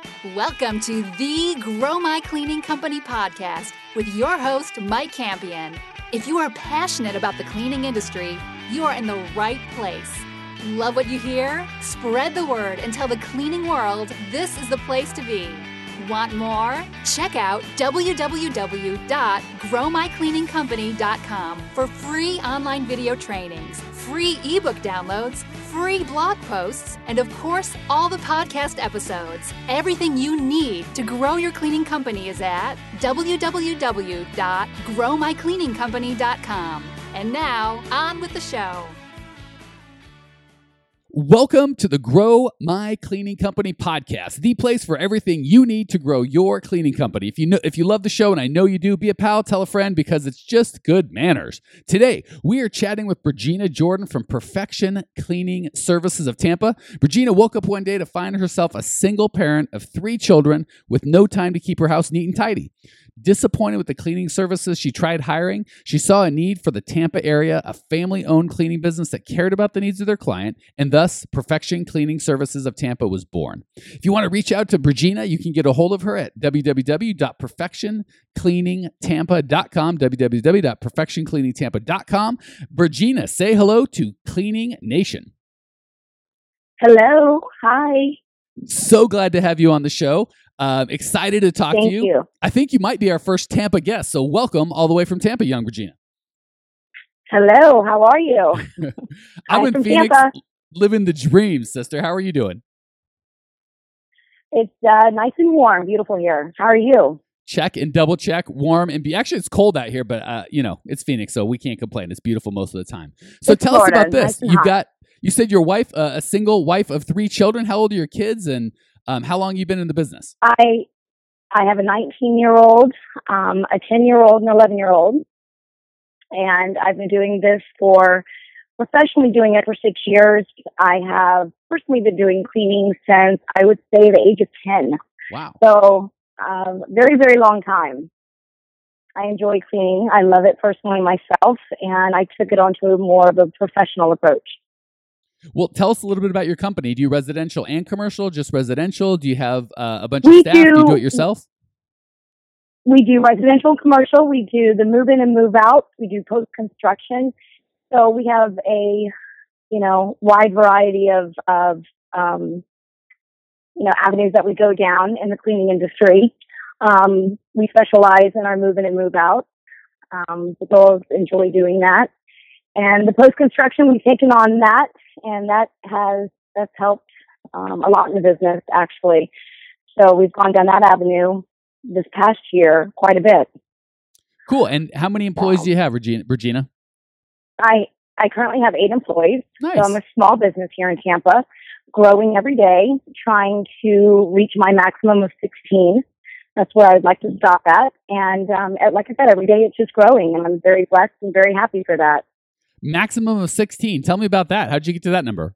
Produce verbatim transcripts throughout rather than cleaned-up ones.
Welcome to the Grow My Cleaning Company podcast with your host, Mike Campion. If you are passionate about the cleaning industry, you are in the right place. Love what you hear? Spread the word and tell the cleaning world this is the place to be. Want more? Check out w w w dot grow my cleaning company dot com for free online video trainings, free ebook downloads, free blog posts, and of course, all the podcast episodes. Everything you need to grow your cleaning company is at w w w dot grow my cleaning company dot com. And now, on with the show. Welcome to the Grow My Cleaning Company podcast, the place for everything you need to grow your cleaning company. If you know, if you love the show, and I know you do, be a pal, tell a friend, because it's just good manners. Today, we are chatting with Regina Jordan from Perfection Cleaning Services of Tampa. Regina woke up one day to find herself a single parent of three children with no time to keep her house neat and tidy. Disappointed with the cleaning services she tried hiring, she saw a need for the Tampa area, a family-owned cleaning business that cared about the needs of their client, and thus Perfection Cleaning Services of Tampa was born. If you want to reach out to Regina, you can get a hold of her at w w w dot perfection cleaning tampa dot com, w w w dot perfection cleaning tampa dot com. Regina, say hello to Cleaning Nation. Hello. Hi. So glad to have you on the show. Uh, excited to talk Thank to you. you. I think you might be our first Tampa guest, so welcome all the way from Tampa, young Regina. Hello. How are you? I'm Hi in from Phoenix, Tampa. living the dream, sister. How are you doing? It's uh, nice and warm, beautiful here. How are you? Check and double check, warm and be. Actually, it's cold out here, but uh, you know it's Phoenix, so we can't complain. It's beautiful most of the time. So It's tell Florida, us about this. nice and You've hot. got. You said your wife, uh, a single wife of three children. How old are your kids, and um, how long have you been in the business? I I have a nineteen-year-old, um, a ten-year-old, and an eleven-year-old, and I've been doing this for professionally doing it for six years. I have personally been doing cleaning since I would say the age of ten. Wow. So um, very very long time. I enjoy cleaning. I love it personally myself, and I took it onto more of a professional approach. Well, tell us a little bit about your company. Do you residential and commercial? Just residential? Do you have uh, a bunch We of staff? Do, do- you do it yourself? We do residential and commercial. We do the move in and move out. We do post construction. So we have a, you know, wide variety of, of, um, you know, avenues that we go down in the cleaning industry. Um, we specialize in our move in and move out. Um, the girls enjoy doing that. And the post construction, we've taken on that, and that has, that's helped, um, a lot in the business, actually. So we've gone down that avenue this past year quite a bit. Cool. And how many employees do you have, Regina? Regina? I, I currently have eight employees. Nice. So I'm a small business here in Tampa, growing every day, trying to reach my maximum of sixteen. That's where I'd like to stop at. And um, at, like I said, every day it's just growing, and I'm very blessed and very happy for that. Maximum of sixteen. Tell me about that. How'd you get to that number?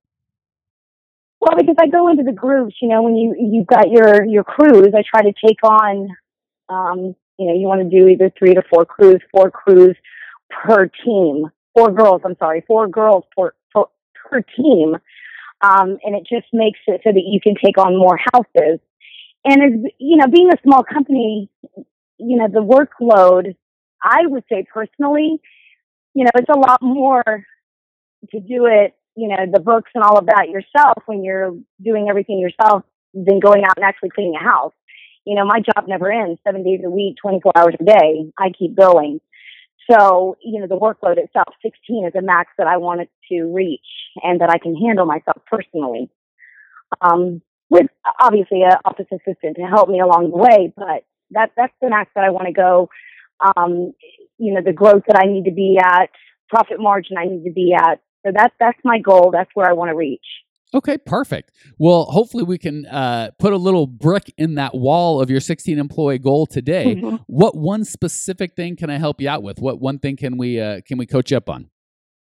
Well, because I go into the groups, you know, when you, you've got your, your crews, I try to take on, um, you know, you want to do either three to four crews, four crews per team, four girls, I'm sorry, four girls per, per, per team. Um, and it just makes it so that you can take on more houses. And as, you know, being a small company, you know, the workload, I would say personally, you know, it's a lot more to do it, you know, the books and all of that yourself when you're doing everything yourself than going out and actually cleaning a house. You know, my job never ends, seven days a week, twenty-four hours a day. I keep going. So, you know, the workload itself, sixteen is a max that I wanted to reach and that I can handle myself personally. Um, with obviously an office assistant to help me along the way, but that, that's the max that I want to go. Um, you know, the growth that I need to be at, profit margin I need to be at. So that's, that's my goal. That's where I want to reach. Okay, perfect. Well, hopefully we can uh, put a little brick in that wall of your sixteen employee goal today. Mm-hmm. What one specific thing can I help you out with? What one thing can we uh, can we coach you up on?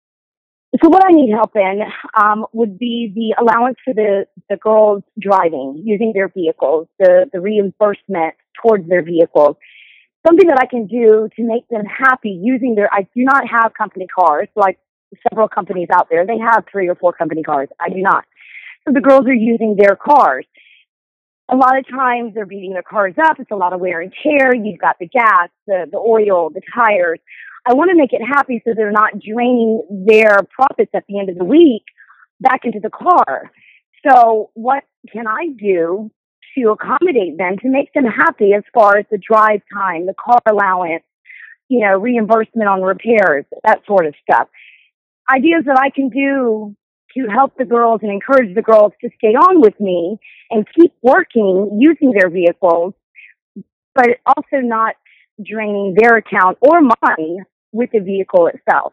So what I need help in um, would be the allowance for the, the girls driving, using their vehicles, the, the reimbursement towards their vehicles. Something that I can do to make them happy using their, I do not have company cars like several companies out there. They have three or four company cars. I do not. So the girls are using their cars. a lot of times they're beating their cars up. It's a lot of wear and tear. You've got the gas, the, the oil, the tires. I want to make it happy so they're not draining their profits at the end of the week back into the car. So what can I do to accommodate them, to make them happy as far as the drive time, the car allowance, you know, reimbursement on repairs, that sort of stuff. Ideas that I can do to help the girls and encourage the girls to stay on with me and keep working using their vehicles, but also not draining their account or mine with the vehicle itself.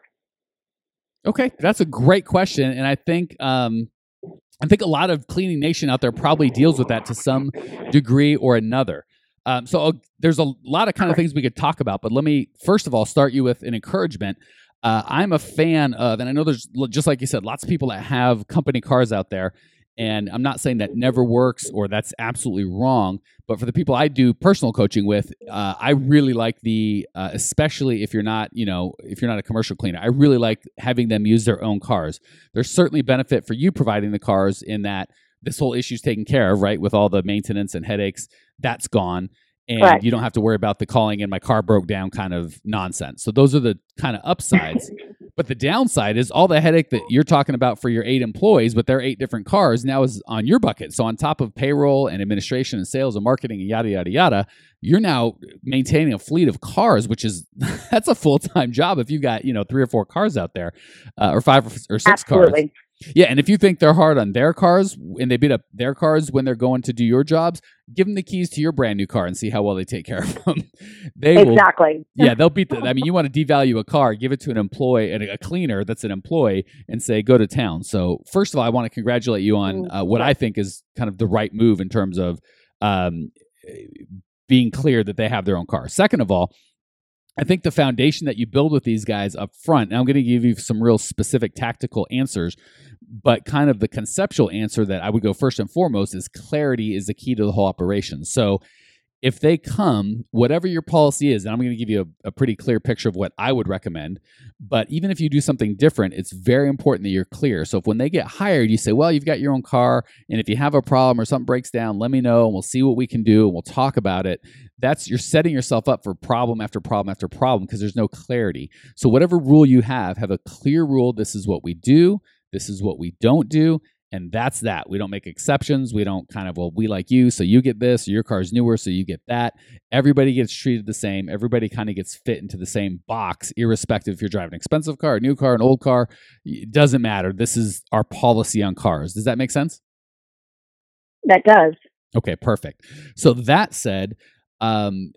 Okay, that's a great question, and I think um, I think a lot of Cleaning Nation out there probably deals with that to some degree or another. Um, so uh, there's a lot of kind of things we could talk about, but let me first of all start you with an encouragement. Uh, I'm a fan of, and I know there's, just like you said, lots of people that have company cars out there, and I'm not saying that never works or that's absolutely wrong, but for the people I do personal coaching with, uh, I really like the, uh, especially if you're not, you know, if you're not a commercial cleaner, I really like having them use their own cars. There's certainly benefit for you providing the cars in that this whole issue is taken care of, right? With all the maintenance and headaches, that's gone. And right. You don't have to worry about the calling in my car broke down kind of nonsense. So those are the kind of upsides. But the downside is all the headache that you're talking about for your eight employees, but they're eight different cars, now is on your bucket. So on top of payroll and administration and sales and marketing and yada, yada, yada, you're now maintaining a fleet of cars, which is, that's a full-time job if you've got, you know, three or four cars out there, uh, or five or six Absolutely. cars. Yeah, and if you think they're hard on their cars and they beat up their cars when they're going to do your jobs, give them the keys to your brand new car and see how well they take care of them. They exactly. Will, yeah, they'll beat the. I mean, you want to devalue a car, give it to an employee, a cleaner that's an employee, and say go to town. So first of all, I want to congratulate you on uh, what I think is kind of the right move in terms of um, being clear that they have their own car. Second of all, I think the foundation that you build with these guys up front, and I'm going to give you some real specific tactical answers, but kind of the conceptual answer that I would go first and foremost is clarity is the key to the whole operation. So if they come, whatever your policy is, and I'm going to give you a, a pretty clear picture of what I would recommend, but even if you do something different, it's very important that you're clear. So if when they get hired, you say, well, you've got your own car, and if you have a problem or something breaks down, let me know, and we'll see what we can do, and we'll talk about it. That's, you're setting yourself up for problem after problem after problem because there's no clarity. So whatever rule you have, have a clear rule. This is what we do. This is what we don't do. And that's that. We don't make exceptions. We don't kind of, well, we like you, so you get this, or your car's newer, so you get that. Everybody gets treated the same. Everybody kind of gets fit into the same box, irrespective if you're driving an expensive car, a new car, an old car. It doesn't matter. This is our policy on cars. Does that make sense? That does. Okay, perfect. So that said, um,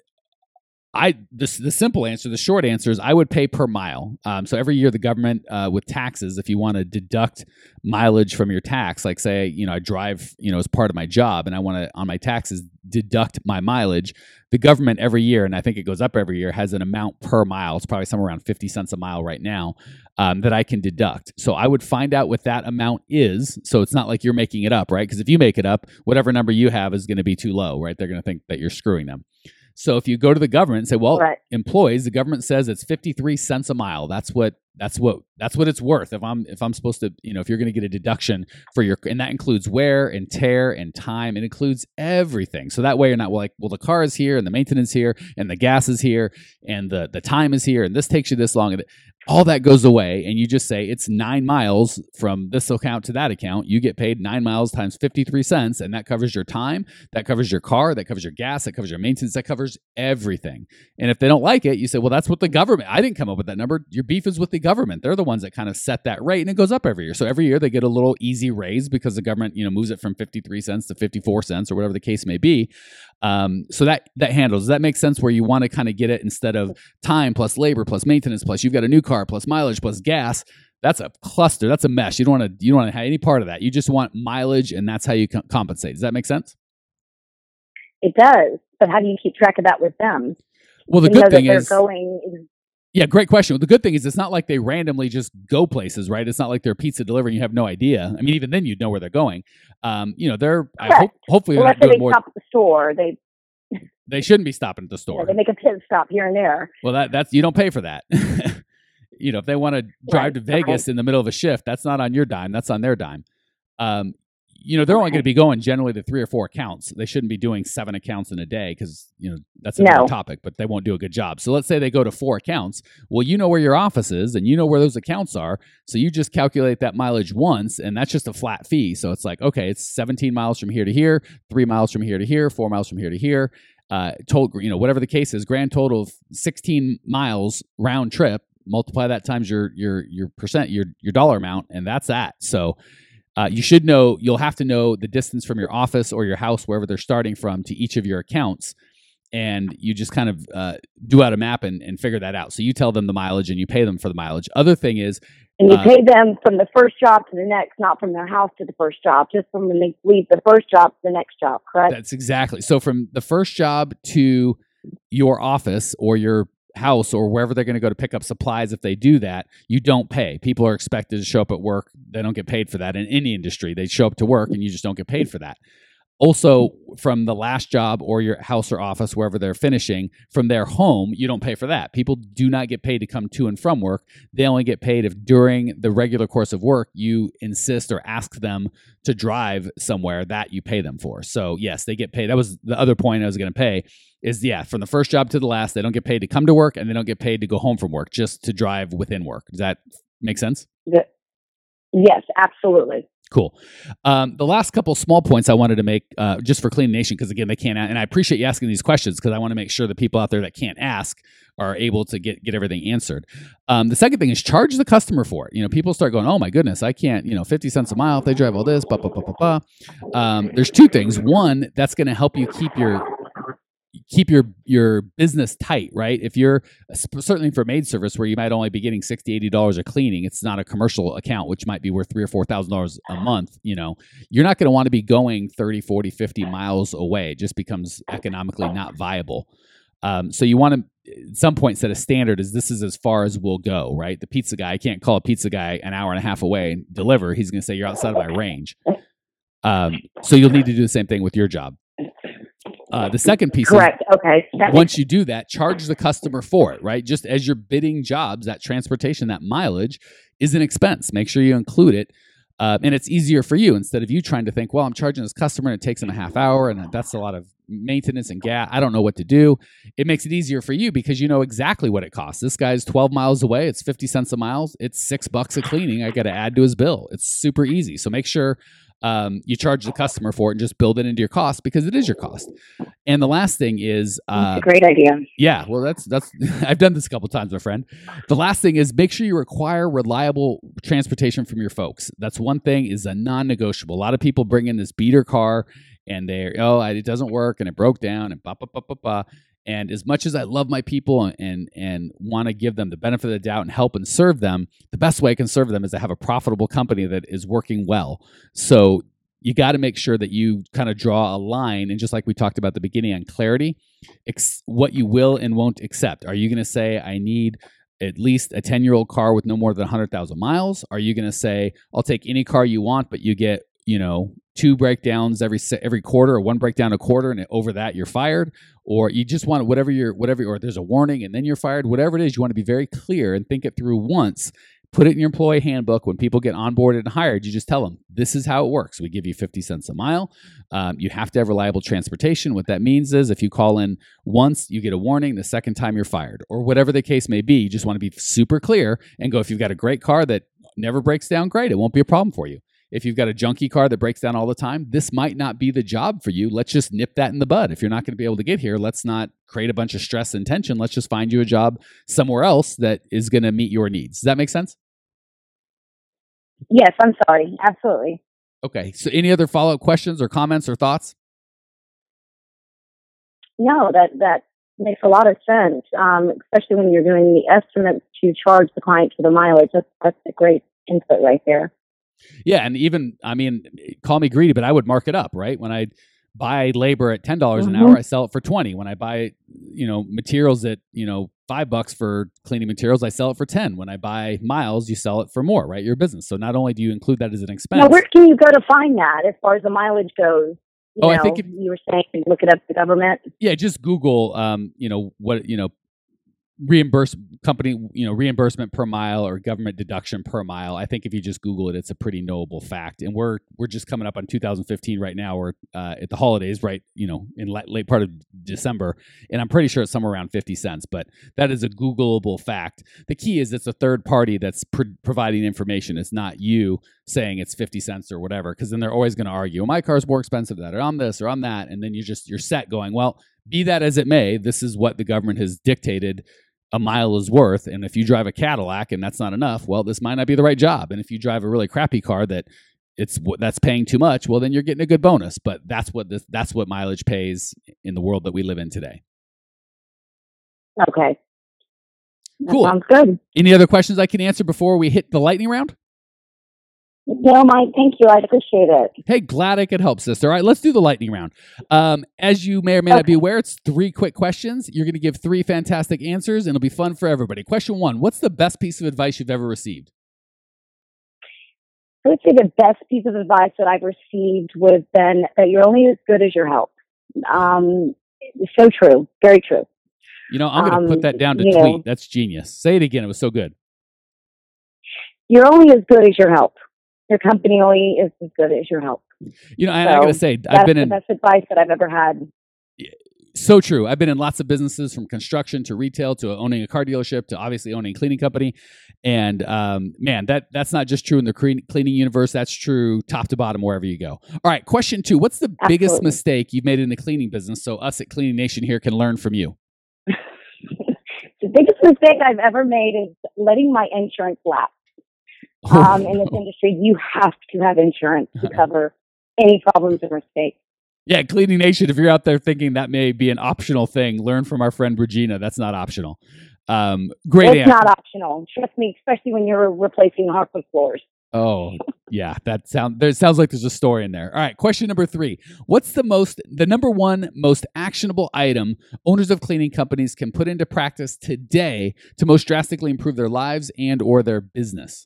I the, the simple answer, the short answer is I would pay per mile. Um, so every year the government uh, with taxes, if you want to deduct mileage from your tax, like say, you know, I drive, you know, as part of my job and I want to on my taxes deduct my mileage, the government every year, and I think it goes up every year, has an amount per mile. It's probably somewhere around fifty cents a mile right now um, that I can deduct. So I would find out what that amount is. So it's not like you're making it up, right? Because if you make it up, whatever number you have is going to be too low, right? They're going to think that you're screwing them. So if you go to the government and say, well, right. employees, the government says it's fifty-three cents a mile. That's what that's what that's what it's worth. If I'm if I'm supposed to, you know, if you're going to get a deduction for your, and that includes wear and tear and time, it includes everything. So that way you're not like, well, the car is here and the maintenance here and the gas is here and the the time is here and this takes you this long. And all that goes away, and you just say it's nine miles from this account to that account. You get paid nine miles times fifty-three cents, and that covers your time, that covers your car, that covers your gas, that covers your maintenance, that covers everything. And if they don't like it, you say, well, that's what the government, I didn't come up with that number. Your beef is with the government. They're the ones that kind of set that rate, and it goes up every year. So every year they get a little easy raise because the government, you know, moves it from fifty-three cents to fifty-four cents or whatever the case may be. Um, so that that handles. Does that make sense where you want to kind of get it instead of time plus labor plus maintenance plus you've got a new car plus mileage plus gas? That's a cluster. That's a mess. You don't want to you don't want to have any part of that. You just want mileage, and that's how you co- compensate. Does that make sense? It does. But how do you keep track of that with them? Well, the you good thing is going. Yeah, great question. Well, the good thing is it's not like they randomly just go places, right? It's not like they're pizza delivery and you have no idea. I mean, even then you'd know where they're going. Um, you know, they're I hope, hopefully well, they're not doing they more. Stop at the store. They they shouldn't be stopping at the store. Yeah, they make a pit stop here and there. Well, that that's you don't pay for that. You know, if they want to drive right, to Vegas right. in the middle of a shift, that's not on your dime. That's on their dime. Um, you know, they're only going to be going generally to three or four accounts. They shouldn't be doing seven accounts in a day because, you know, that's another No. topic, but they won't do a good job. So let's say they go to four accounts. Well, you know where your office is and you know where those accounts are. So you just calculate that mileage once and that's just a flat fee. So it's like, okay, it's seventeen miles from here to here, three miles from here to here, four miles from here to here. Uh, total, you know, whatever the case is, grand total of sixteen miles round trip. Multiply that times your your your percent, your your dollar amount, and that's that. So uh, you should know. You'll have to know the distance from your office or your house, wherever they're starting from, to each of your accounts, and you just kind of uh, do out a map and, and figure that out. So you tell them the mileage and you pay them for the mileage. Other thing is, and you uh, pay them from the first job to the next, not from their house to the first job, just from when they leave the first job to the next job. Correct? That's exactly. So from the first job to your office or your house or wherever they're going to go to pick up supplies, if they do that, you don't pay. People are expected to show up at work. They don't get paid for that in any industry. They show up to work and you just don't get paid for that. Also, from the last job or your house or office, wherever they're finishing, from their home, you don't pay for that. People do not get paid to come to and from work. They only get paid if during the regular course of work, you insist or ask them to drive somewhere that you pay them for. So yes, they get paid. That was the other point I was going to pay is, yeah, from the first job to the last, they don't get paid to come to work and they don't get paid to go home from work, just to drive within work. Does that make sense? Yes, absolutely. Cool. Um, the last couple small points I wanted to make uh, just for Clean Nation, because again, they can't, and I appreciate you asking these questions because I want to make sure the people out there that can't ask are able to get, get everything answered. Um, the second thing is charge the customer for it. You know, people start going, oh my goodness, I can't, you know, fifty cents a mile if they drive all this, blah, blah, blah, blah, blah. Um, there's two things. One, that's going to help you keep your keep your your business tight, right? If you're certainly for maid service where you might only be getting sixty, eighty dollars a cleaning, it's not a commercial account, which might be worth three or four thousand dollars a month. You know, you're not going to want to be going thirty, forty, fifty miles away. It just becomes economically not viable. Um, so you want to at some point set a standard as this is as far as we'll go, right? The pizza guy, I can't call a pizza guy an hour and a half away and deliver. He's going to say you're outside of my range. Um, so you'll need to do the same thing with your job. Uh, the second piece Correct. is, okay. That once you do that, charge the customer for it, right? Just as you're bidding jobs, that transportation, that mileage is an expense. Make sure you include it. Uh, and it's easier for you instead of you trying to think, well, I'm charging this customer and it takes them a half hour and that's a lot of maintenance and gas. I don't know what to do. It makes it easier for you because you know exactly what it costs. This guy's twelve miles away. It's fifty cents a mile. It's six bucks a cleaning. I got to add to his bill. It's super easy. So make sure Um, you charge the customer for it and just build it into your cost because it is your cost. And the last thing is, uh, that's a great idea. yeah, well, that's, that's, I've done this a couple of times, my friend. The last thing is make sure you require reliable transportation from your folks. That's one thing is a non-negotiable. A lot of people bring in this beater car and they're, oh, it doesn't work and it broke down and ba, ba, ba, ba, ba. And as much as I love my people and and, and want to give them the benefit of the doubt and help and serve them, the best way I can serve them is to have a profitable company that is working well. So you got to make sure that you kind of draw a line. And just like we talked about at the beginning on clarity, ex- what you will and won't accept. Are you going to say, I need at least a ten-year-old car with no more than one hundred thousand miles? Are you going to say, I'll take any car you want, but you get, you know, two breakdowns every every quarter or one breakdown a quarter, and over that you're fired? Or you just want whatever you're whatever or there's a warning and then you're fired? Whatever it is, you want to be very clear and think it through once. Put it in your employee handbook. When people get onboarded and hired, you just tell them, this is how it works. We give you fifty cents a mile. Um, you have to have reliable transportation. What that means is if you call in once, you get a warning. The second time, you're fired. Or whatever the case may be, you just want to be super clear and go, if you've got a great car that never breaks down, great. It won't be a problem for you. If you've got a junky car that breaks down all the time, this might not be the job for you. Let's just nip that in the bud. If you're not going to be able to get here, let's not create a bunch of stress and tension. Let's just find you a job somewhere else that is going to meet your needs. Does that make sense? Yes, I'm sorry. Absolutely. Okay. So any other follow-up questions or comments or thoughts? No, that, that makes a lot of sense, um, especially when you're doing the estimates to charge the client for the mileage. That's, that's a great input right there. Yeah, and even, I mean, call me greedy, but I would mark it up, right? When I buy labor at ten dollars mm-hmm. an hour, I sell it for twenty. When I buy, you know, materials at, you know, five bucks for cleaning materials, I sell it for ten. When I buy miles, you sell it for more, right? Your business. So not only do you include that as an expense. Now, where can you go to find that as far as the mileage goes? You oh, know, I think if, you were saying look it up the government. Yeah, just Google, um, you know, what, you know, reimburse company, you know, reimbursement per mile or government deduction per mile. I think if you just Google it, it's a pretty knowable fact. And we're we're just coming up on two thousand fifteen right now. We're uh, at the holidays, right? You know, in late, late part of December, and I'm pretty sure it's somewhere around fifty cents. But that is a Googleable fact. The key is it's a third party that's pro- providing information. It's not you saying it's fifty cents or whatever, because then they're always going to argue, well, my car's more expensive than that, or I'm this, or I'm that, and then you just you're set going, well, be that as it may, this is what the government has dictated a mile is worth. And if you drive a Cadillac and that's not enough, well, this might not be the right job. And if you drive a really crappy car that it's that's paying too much, well, then you're getting a good bonus. But that's what this that's what mileage pays in the world that we live in today. Okay. That cool. Sounds good. Any other questions I can answer before we hit the lightning round? No, Mike, thank you. I appreciate it. Hey, glad I could help, sister. All right, let's do the lightning round. Um, as you may or may okay. not be aware, it's three quick questions. You're going to give three fantastic answers, and it'll be fun for everybody. Question one, what's the best piece of advice you've ever received? I would say the best piece of advice that I've received would have been that you're only as good as your help. Um, so true. Very true. You know, I'm going to um, put that down to tweet. Know, That's genius. Say it again. It was so good. You're only as good as your help. Your company only is as good as your help. You know, I, so I got to say, I've been in... That's the best advice that I've ever had. So true. I've been in lots of businesses, from construction to retail to owning a car dealership to obviously owning a cleaning company. And um, man, that that's not just true in the cleaning universe. That's true top to bottom, wherever you go. All right. Question two. What's the Absolutely. biggest mistake you've made in the cleaning business so us at Cleaning Nation here can learn from you? The biggest mistake I've ever made is letting my insurance lapse. Um, in this industry, you have to have insurance to cover any problems or mistakes. Yeah, Cleaning Nation, if you're out there thinking that may be an optional thing, learn from our friend Regina. That's not optional. Um, great It's answer. Not optional. Trust me, especially when you're replacing hardwood floors. Oh, yeah. That sound, there sounds like there's a story in there. All right, question number three. What's the most, the number one most actionable item owners of cleaning companies can put into practice today to most drastically improve their lives and or their business?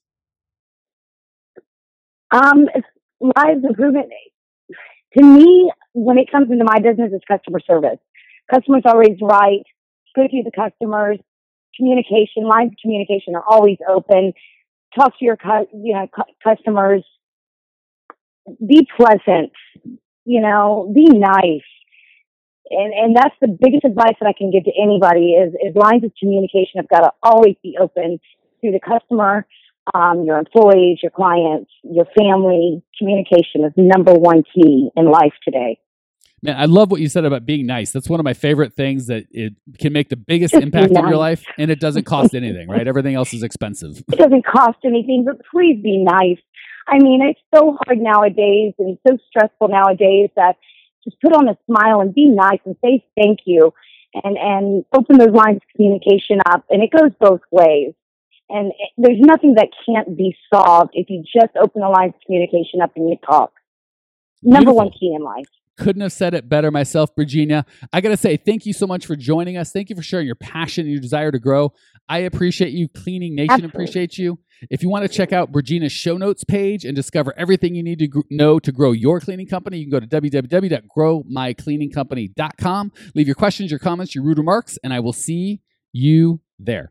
Um, lives improvement. To me, when it comes into my business, it's customer service. Customers always right. Go to the customers. Communication, lines of communication are always open. Talk to your cu- you know, cu- customers. Be pleasant. You know, be nice. And and that's the biggest advice that I can give to anybody is, is lines of communication have got to always be open to the customer. Um, your employees, your clients, your family. Communication is number one key in life today. Man, I love what you said about being nice. That's one of my favorite things, that it can make the biggest Just impact nice. in your life, and it doesn't cost anything, right? Everything else is expensive. It doesn't cost anything, but please be nice. I mean, it's so hard nowadays and so stressful nowadays that just put on a smile and be nice and say thank you and, and open those lines of communication up. And it goes both ways. And it, there's nothing that can't be solved if you just open the lines of communication up and you talk. Number Beautiful. one key in life. Couldn't have said it better myself, Virginia. I got to say, thank you so much for joining us. Thank you for sharing your passion and your desire to grow. I appreciate you. Cleaning Nation Absolutely. appreciates you. If you want to check out Virginia's show notes page and discover everything you need to gr- know to grow your cleaning company, you can go to w w w dot grow my cleaning company dot com. Leave your questions, your comments, your rude remarks, and I will see you there.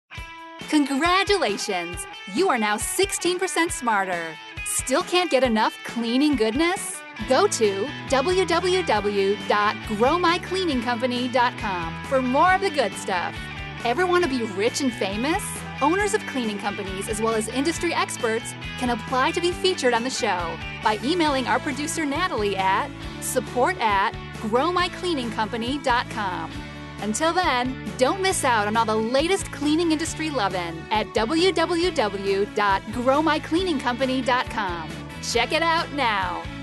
Congratulations! You are now sixteen percent smarter. Still can't get enough cleaning goodness? Go to w w w dot grow my cleaning company dot com for more of the good stuff. Ever want to be rich and famous? Owners of cleaning companies, as well as industry experts, can apply to be featured on the show by emailing our producer Natalie at support at grow my cleaning company dot com. Until then, don't miss out on all the latest cleaning industry lovin' at w w w dot grow my cleaning company dot com. Check it out now.